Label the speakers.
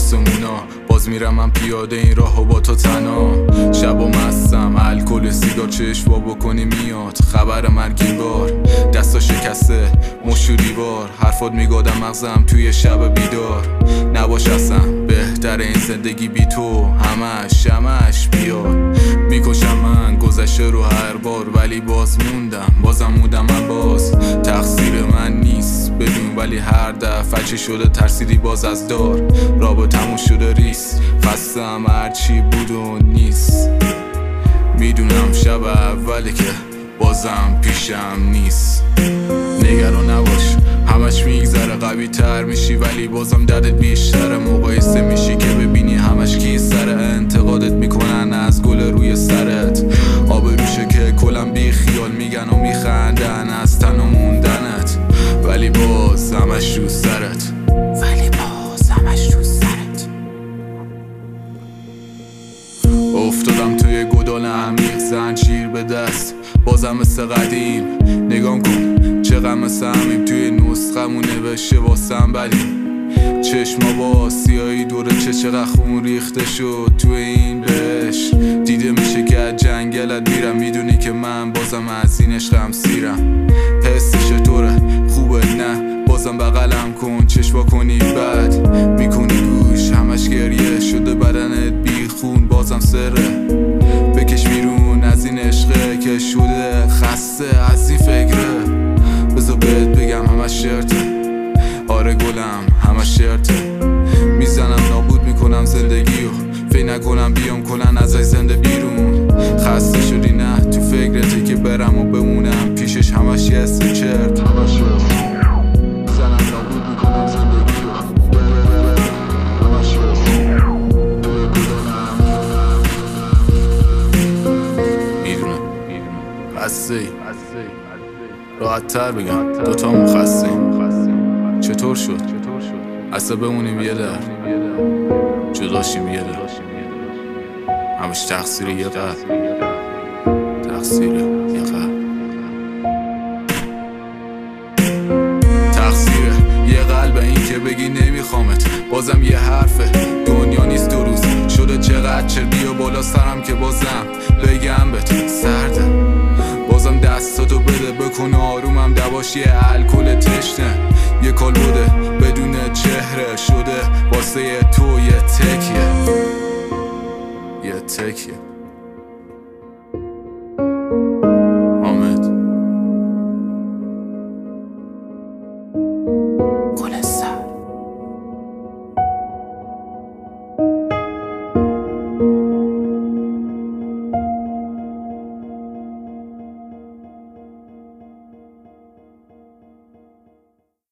Speaker 1: آسمونا. باز میرم من پیاده این راهو با تو تنها. شبا مستم الکل سیگار چشم وا بکنی میاد خبر مرگین بار. دستا شکسته مشوری بار، حرفات میگادم مغزم توی شب بیدار. نباش اصلا بهتر این زندگی بی تو، همش بیار. میکشم من گذشته رو هر بار، ولی باز بازم موندم من. باز تقصیر من نیست بدون، ولی هر دفعه چه شده ترسیدی باز از دار. رابطمون شده ریس، خستم هرچی بود و نیست. میدونم شب اولی که بازم پیشم نیست. نگران نباش همش میگذره، قوی تر میشی ولی بازم دردت بیشتره. مقایسه میشی که ببینی همش کی سره، انتقادت میکنن از گل روی سرت. آبروشه که کلم بی خیال میگن و میخندن از تن و موندنت، ولی باز همش رو سرت. افتادم توی گدال عمیق، زنجیر به دست بازم مثل قدیم. نگام کن چقدر مثل همیم، توی نسخمون نوشته واسم بدیم. چشما با سیاهی دوره چقدر خون ریخته شد توی این بهش. دیده میشه که از جنگلت میرم، میدونی که من بازم از این عشقم سیرم. حسش چطوره خوبه نه بازم بغلم کن، چشوا کنی بد میکنی گوش، همش گریه شده بدنت بی خون بازم سره. بکش بیرون از این عشقه که شده خسته از این فکره. بذار بهت بگم همش شرطه، آره گلم همش شرطه. میزنم نابود میکنم زندگیو، فکر نکنم بیام کنن از زنده بیرون. خسته شدی نه تو فکرته که برم و بمونم پیشش، همش یه اسم چرت. راحت تر بگم دوتامون خستیم. چطور شد اصلا بمونیم یه در، جداشیم یه در. همش تقصیر یه قلب، تقصیر یه قلب، تقصیر یه قلب. این که بگی نمیخوامت بازم یه حرفه. دنیا نیست دو روز شده چقدر چر بیا بالا سرم که بازم بگم بهت سرده. بازم دستاتو بده بکن آرومم، دواش یه الکل تشنه. یه کال بوده بدون چهره شده واسه تو یه تکیه.